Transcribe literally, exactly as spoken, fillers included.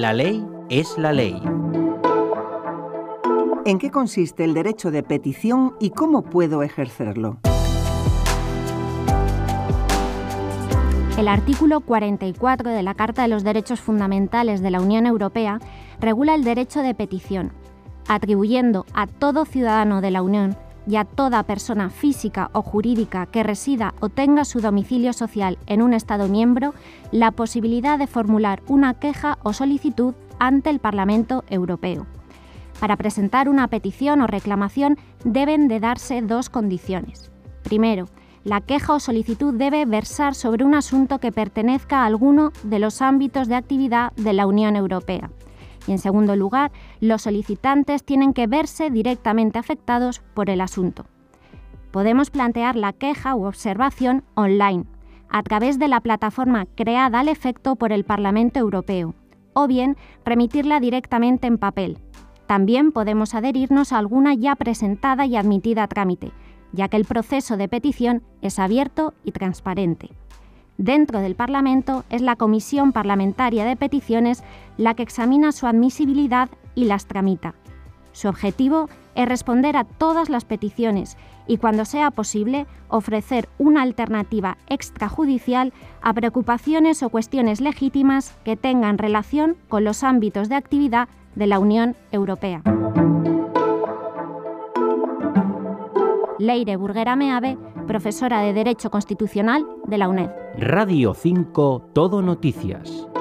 La ley es la ley. ¿En qué consiste el derecho de petición y cómo puedo ejercerlo? El artículo cuarenta y cuatro de la Carta de los Derechos Fundamentales de la Unión Europea regula el derecho de petición, atribuyendo a todo ciudadano de la Unión y a toda persona física o jurídica que resida o tenga su domicilio social en un Estado miembro la posibilidad de formular una queja o solicitud ante el Parlamento Europeo. Para presentar una petición o reclamación deben de darse dos condiciones. Primero, la queja o solicitud debe versar sobre un asunto que pertenezca a alguno de los ámbitos de actividad de la Unión Europea. Y en segundo lugar, los solicitantes tienen que verse directamente afectados por el asunto. Podemos plantear la queja u observación online, a través de la plataforma creada al efecto por el Parlamento Europeo, o bien remitirla directamente en papel. También podemos adherirnos a alguna ya presentada y admitida a trámite, ya que el proceso de petición es abierto y transparente. Dentro del Parlamento es la Comisión Parlamentaria de Peticiones la que examina su admisibilidad y las tramita. Su objetivo es responder a todas las peticiones y, cuando sea posible, ofrecer una alternativa extrajudicial a preocupaciones o cuestiones legítimas que tengan relación con los ámbitos de actividad de la Unión Europea. Leire Burguera Meave, profesora de Derecho Constitucional de la UNED. Radio cinco Todo Noticias.